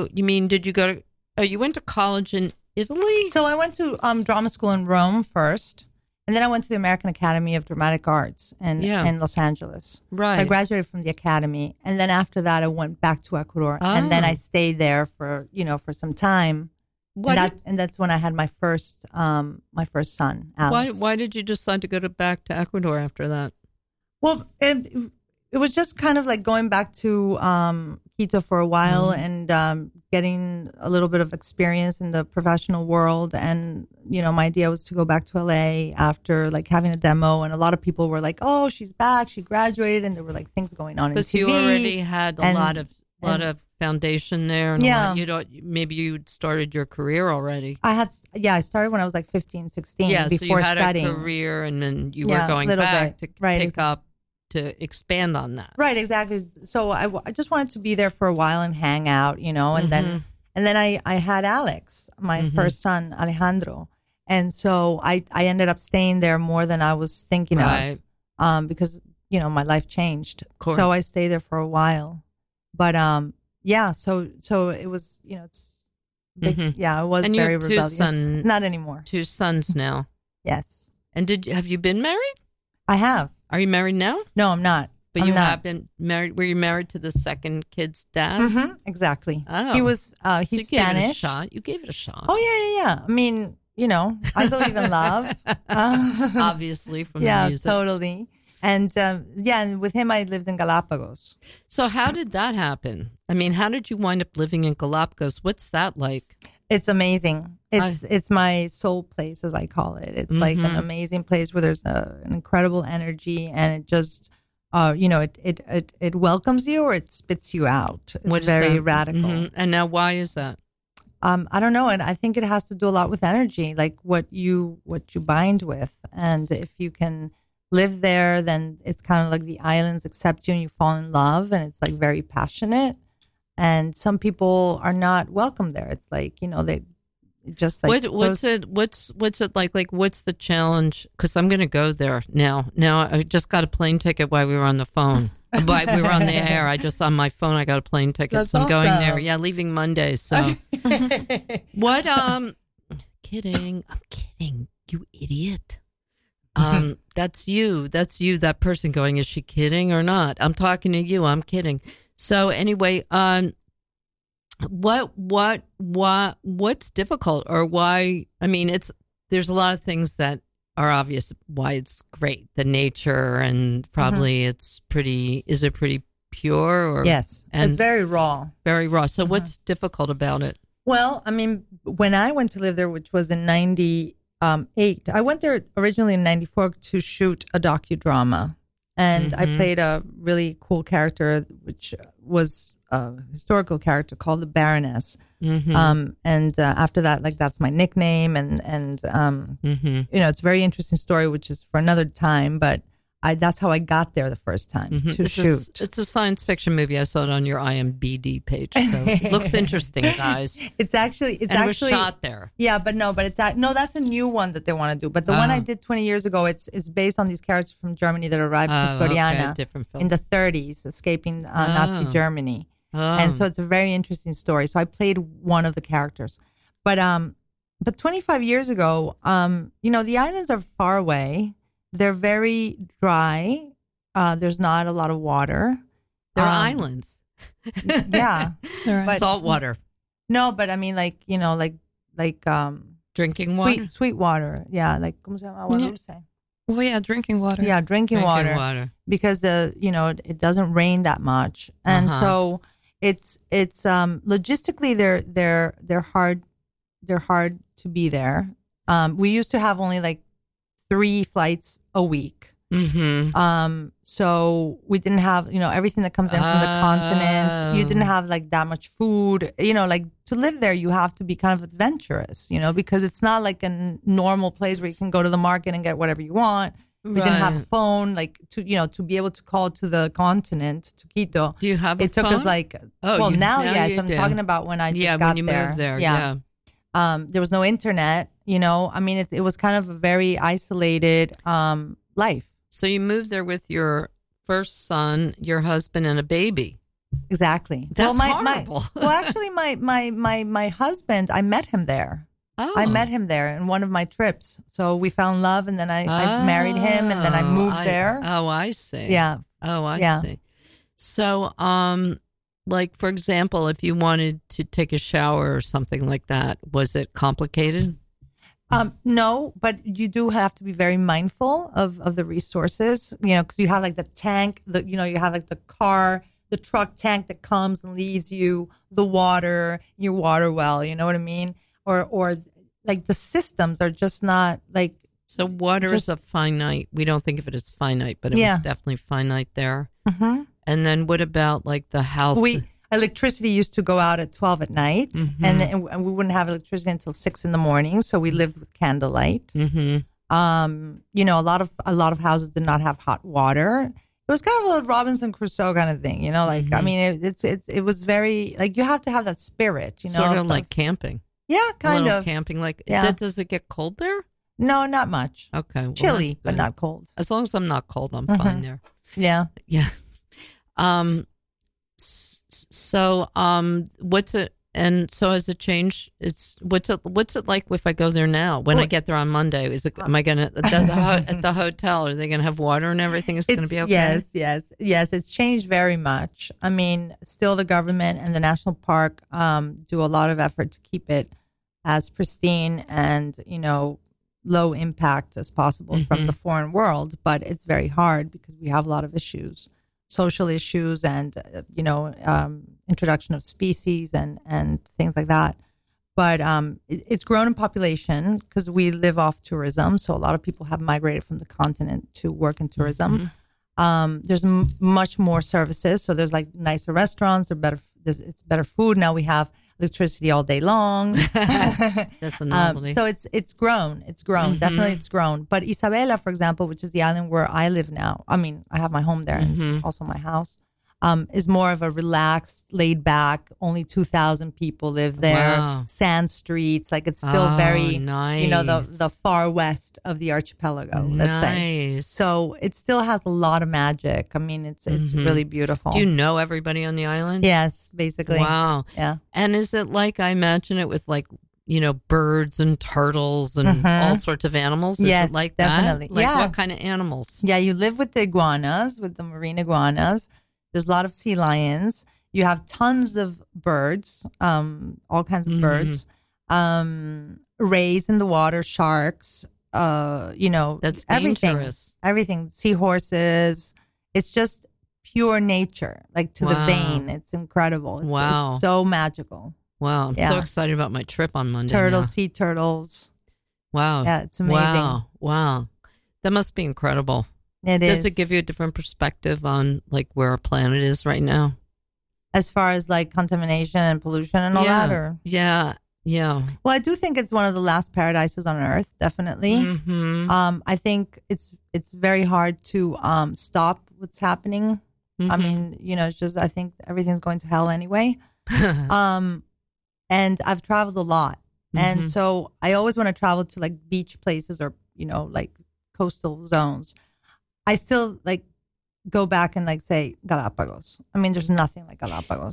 went to college in Italy? So I went to drama school in Rome first, and then I went to the American Academy of Dramatic Arts in Los Angeles. Right. So I graduated from the academy, and then after that, I went back to Ecuador, and then I stayed there for some time. And that's when I had my first son, Alex. Why did you decide to go back to Ecuador after that? Well, it was just kind of like going back to Quito for a while and getting a little bit of experience in the professional world. And, my idea was to go back to LA after like having a demo. And a lot of people were like, oh, she's back. She graduated. And there were like things going on in TV. Because you already had a lot of foundation there. And maybe you started your career already. I started when I was like 15, 16 before so you had studying. A career and then you were going back to pick up. To expand on that. Right, exactly. So I just wanted to be there for a while and hang out, and then I had Alex, my first son, Alejandro. And so I ended up staying there more than I was thinking of because, my life changed. So I stayed there for a while. But so it was, it's big, it was and very you have rebellious. Two sons, not anymore. 2 sons now. Yes. And have you been married? I have. Are you married now? No, I'm not. But you have been married. Were you married to the second kid's dad? Mm-hmm, exactly. Oh. He was, he's Spanish. You gave it a shot. Oh, yeah. I mean, I believe in love. Obviously from the music. Yeah, totally. And and with him, I lived in Galapagos. So how did that happen? I mean, how did you wind up living in Galapagos? What's that like? It's amazing. It's my soul place, as I call it. It's like an amazing place where there's an incredible energy, and it just, it welcomes you or it spits you out. It's very radical. Mm-hmm. And now, why is that? I don't know, and I think it has to do a lot with energy, like what you bind with, and if you can live there, then it's kind of like the islands accept you and you fall in love, and it's like very passionate. And some people are not welcome there. It's like, they just like what's it like? Like, what's the challenge? Because I'm going to go there now. I just got a plane ticket while we were on the phone. But we were on the air. On my phone, I got a plane ticket. That's so I'm awesome. going there. Yeah, leaving Monday. So what? Kidding. I'm kidding. You idiot. That's you. That person going, is she kidding or not? I'm talking to you. I'm kidding. So anyway, what's difficult or why? I mean, there's a lot of things that are obvious why it's great. The nature and probably is it pretty pure? Or, yes, it's very raw. Very raw. So what's difficult about it? Well, I mean, when I went to live there, which was in 98, I went there originally in 94 to shoot a docudrama. And I played a really cool character, which was a historical character called the Baroness. And after that, like, that's my nickname. And it's a very interesting story, which is for another time. But that's how I got there the first time to shoot. It's a science fiction movie. I saw it on your IMDb page. So it looks interesting, guys. It's actually it was shot there. Yeah, but that's a new one that they want to do. But the one I did 20 years ago, it's based on these characters from Germany that arrived to Floriana in the 30s, escaping Nazi Germany. And so it's a very interesting story. So I played one of the characters. But 25 years ago, the islands are far away. They're very dry. There's not a lot of water. They're islands. Yeah. But salt water. No, but I mean, like drinking water? Sweet water. Yeah. Like, ¿cómo se llama? Agua dulce. Well, yeah, drinking water. Yeah, drinking water. Because it doesn't rain that much, and so it's logistically they're hard to be there. We used to have only like 3 flights a week. So we didn't have everything that comes in from the continent. You didn't have like that much food. Like to live there, you have to be kind of adventurous. Because it's not like a normal place where you can go to the market and get whatever you want. We didn't have a phone, like to be able to call to the continent, to Quito. Do you have a phone? It took us like, now yes. I'm talking about when I just got when you moved there. Yeah. There was no internet, I mean, it was kind of a very isolated life. So you moved there with your first son, your husband, and a baby. Exactly. That's horrible. Actually, my husband, I met him there. Oh. I met him there in one of my trips. So we fell in love, and then I married him, and then I moved there. Oh, I see. Yeah. Oh, I see. So, like, for example, if you wanted to take a shower or something like that, was it complicated? No, but you do have to be very mindful of the resources, because you have like the tank, you have like the truck tank that comes and leaves you, the water, your water well, you know what I mean? Or like the systems are just not like. So water is a finite, we don't think of it as finite, but it was definitely finite there. Mm-hmm. And then what about like the house? Electricity used to go out at 12 at night, and we wouldn't have electricity until 6 in the morning. So we lived with candlelight. Mm-hmm. A lot of houses did not have hot water. It was kind of a Robinson Crusoe kind of thing, I mean, it was very like you have to have that spirit, sort of like camping. Yeah, kind of camping. Like, does it get cold there? No, not much. Okay, well, chilly, but not cold. As long as I'm not cold, I'm fine there. Yeah, yeah. So, what's it? And so, has it changed? What's it like if I go there now? When I get there on Monday, am I gonna at the hotel? Are they gonna have water and everything? Is gonna be okay? Yes. It's changed very much. I mean, still the government and the national park do a lot of effort to keep it as pristine and low impact as possible from the foreign world. But it's very hard because we have a lot of issues. Social issues and introduction of species and things like that, but it's grown in population because we live off tourism, so a lot of people have migrated from the continent to work in tourism. There's much more services, so there's like nicer restaurants, it's better food. Now we have electricity all day long. That's a novelty. So it's grown. Definitely it's grown. But Isabela, for example, which is the island where I live now, I mean, I have my home there and it's also my house, is more of a relaxed, laid back, only 2,000 people live there. Wow. Sand streets. Like it's still very, nice. The far west of the archipelago, let's say. So it still has a lot of magic. I mean, it's really beautiful. Do you know everybody on the island? Yes, basically. Wow. Yeah. And is it like, I imagine it with like, birds and turtles and all sorts of animals? Is yes, it like definitely. That? Like what kind of animals? Yeah, you live with the iguanas, with the marine iguanas. There's a lot of sea lions. You have tons of birds, all kinds of birds. Rays in the water, sharks, That's everything. Dangerous. Everything. Seahorses. It's just pure nature, like to the vein. It's incredible. It's so magical. Wow. I'm so excited about my trip on Monday. Sea turtles. Wow. Yeah, it's amazing. Wow. That must be incredible. Does it give you a different perspective on like where our planet is right now? As far as like contamination and pollution and all that? Or? Yeah. Well, I do think it's one of the last paradises on Earth, definitely. I think it's very hard to stop what's happening. I mean, it's just, I think everything's going to hell anyway. And I've traveled a lot. And so I always want to travel to like beach places or, like coastal zones. I still like go back and like say Galapagos. I mean, there's nothing like Galapagos.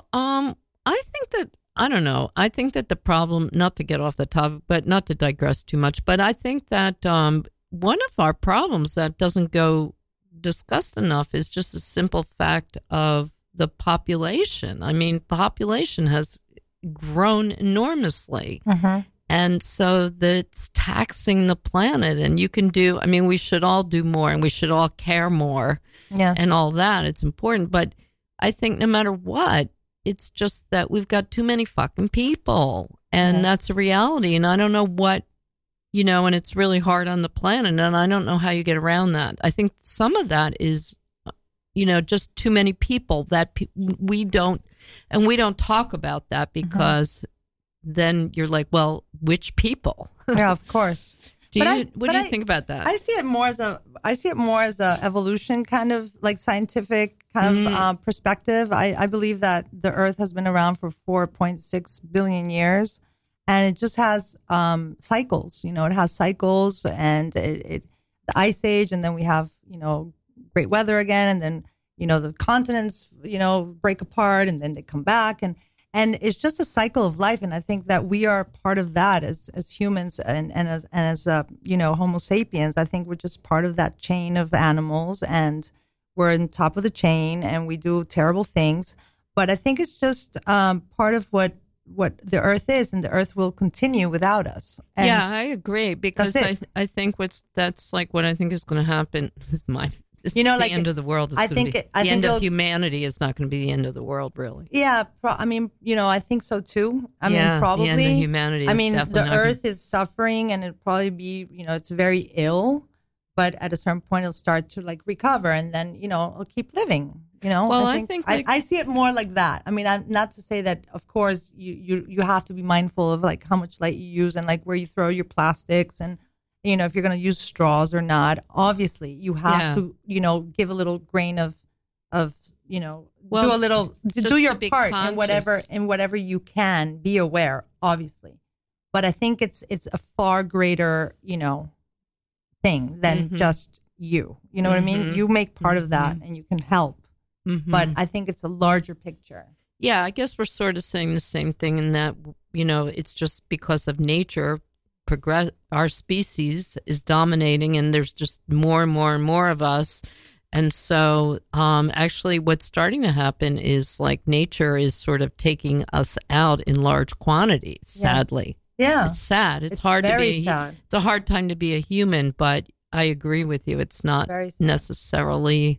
I think that, I don't know. I think that the problem, not to get off the topic, but not to digress too much, but I think that one of our problems that doesn't go discussed enough is just a simple fact of the population. I mean, population has grown enormously. And so that's taxing the planet. And you can do, I mean, we should all do more and we should all care more and all that. It's important. But I think no matter what, it's just that we've got too many fucking people. And that's a reality. And I don't know what, you know, and it's really hard on the planet. And I don't know how you get around that. I think some of that is, you know, just too many people that we don't talk about that because then you're like, well, which people? Yeah, of course. What do you think about that? I see it more as a evolution kind of like scientific kind of perspective. I believe that the Earth has been around for 4.6 billion years, and it just has cycles. You know, it has cycles, and the ice age, and then we have, you know, great weather again, and then, you know, the continents, you know, break apart, and then they come back, and it's just a cycle of life. And I think that we are part of that as humans and as you know, Homo sapiens. I think we're just part of that chain of animals, and we're on top of the chain, and we do terrible things. But I think it's just part of what the Earth is, and the Earth will continue without us. And yeah, I agree, because I think that's like what I think is going to happen. You know, like the end of the world. The end of humanity is not going to be the end of the world, really. Yeah, I mean, you know, I think so too. I mean, probably the end of humanity. I mean, the Earth is suffering, and it'll probably be, you know, it's very ill, but at a certain point, it'll start to like recover, and then, you know, it'll keep living. You know, well, I think I see it more like that. I mean, I'm not to say that, of course, you have to be mindful of like how much light you use and like where you throw your plastics, and, you know, if you're going to use straws or not. Obviously, you have to, you know, give a little grain of, you know, do your part in whatever you can. Be aware, obviously, but I think it's a far greater, you know, thing than just you. You know what I mean? You make part of that, and you can help. But I think it's a larger picture. Yeah, I guess we're sort of saying the same thing in that, you know, it's just because of nature. Our species is dominating, and there's just more and more and more of us. And so actually what's starting to happen is like nature is sort of taking us out in large quantities, sadly. Yeah. It's sad. It's hard to be sad. It's a hard time to be a human, but I agree with you. It's not necessarily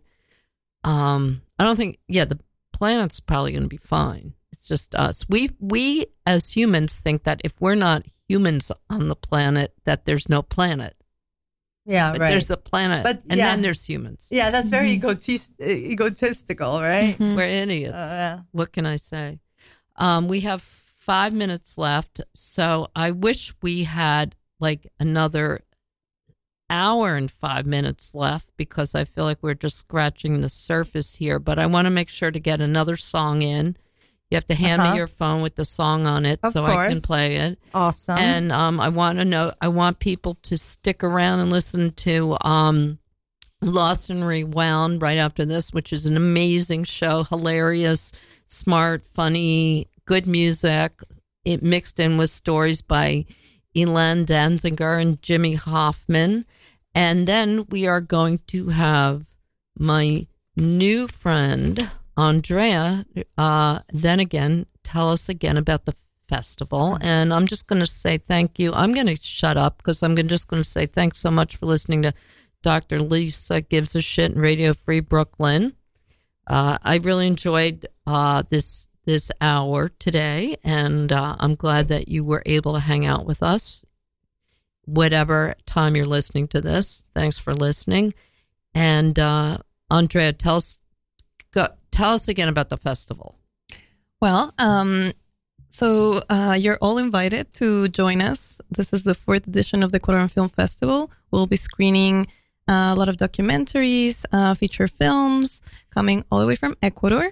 I don't think the planet's probably going to be fine. It's just us. We as humans think that if we're not humans on the planet, that there's no planet. Yeah, but right. There's a planet, and then there's humans. Yeah, that's very egotistical, right? We're idiots. What can I say? We have 5 minutes left, so I wish we had like another hour and 5 minutes left, because I feel like we're just scratching the surface here. But I want to make sure to get another song in. You have to hand me your phone with the song on it, so I can play it. Awesome. And I want people to stick around and listen to Lost and Rewound right after this, which is an amazing show, hilarious, smart, funny, good music. It mixed in with stories by Elan Danziger and Jimmy Hoffman. And then we are going to have my new friend Andrea, then again, tell us again about the festival. And I'm just going to say thank you. I'm going to shut up, because I'm just going to say thanks so much for listening to Dr. Lisa Gives a Shit in Radio Free Brooklyn. I really enjoyed this hour today, and I'm glad that you were able to hang out with us. Whatever time you're listening to this, thanks for listening. And Andrea, tell us again about the festival. Well, so you're all invited to join us. This is the 4th edition of the Ecuadorian Film Festival. We'll be screening a lot of documentaries, feature films coming all the way from Ecuador.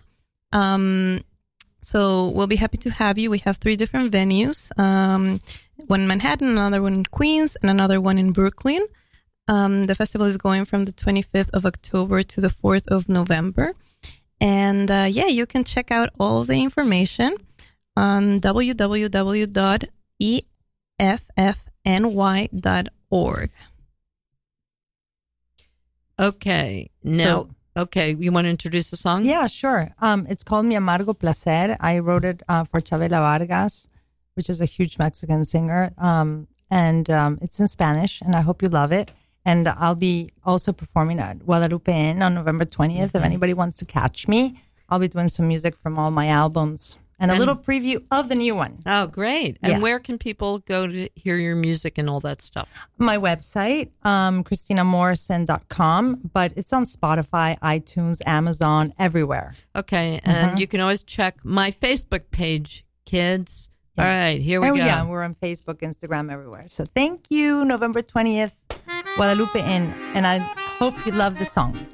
So we'll be happy to have you. We have 3 different venues, one in Manhattan, another one in Queens, and another one in Brooklyn. The festival is going from the 25th of October to the 4th of November. And you can check out all the information on www.effny.org. Okay. Now, you want to introduce the song? Yeah, sure. It's called Mi Amargo Placer. I wrote it for Chavela Vargas. which is a huge Mexican singer. And it's in Spanish, and I hope you love it. And I'll be also performing at Guadalupe Inn on November 20th. If anybody wants to catch me, I'll be doing some music from all my albums and a little preview of the new one. Oh, great. And where can people go to hear your music and all that stuff? My website, ChristinaMorrison.com, but it's on Spotify, iTunes, Amazon, everywhere. Okay. And you can always check my Facebook page, kids. Yeah. All right, here we go. Yeah, we're on Facebook, Instagram, everywhere. So thank you, November 20th, Guadalupe Inn. And I hope you love the song.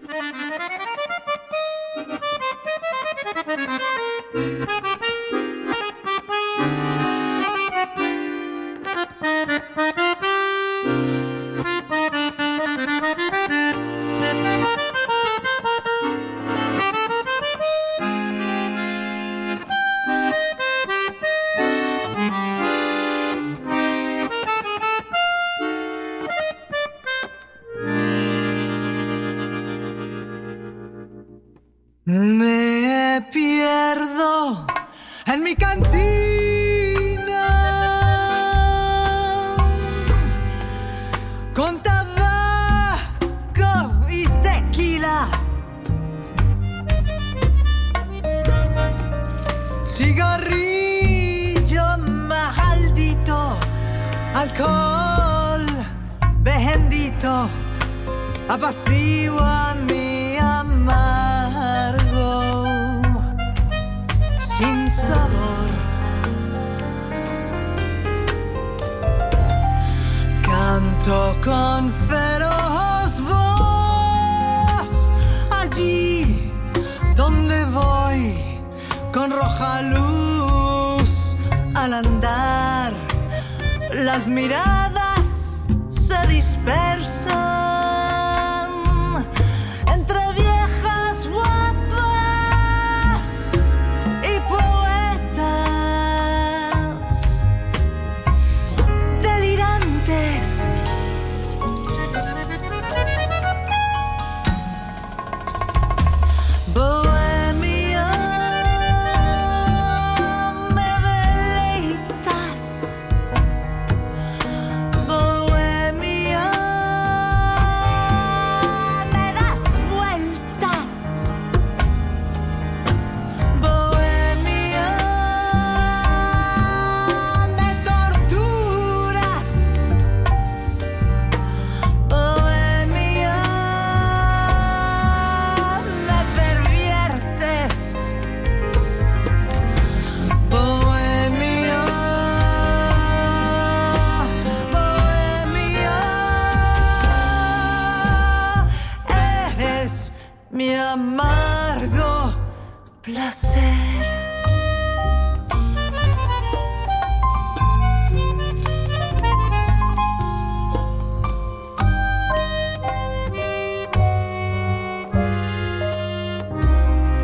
Me pierdo en mi cantina con tabaco y tequila, cigarrillo maldito, alcohol bendito, apacigua mi amargo sin sabor. Canto con feroz voz allí donde voy, con roja luz al andar. Las miradas se dispersan entre viejas guapas y poetas delirantes. Bohemia, me deleitas. Bohemia, me das vueltas. Bohemia, me torturas. Bohemia, me perviertes. Bohemia, Bohemia, eres mi amargo placer.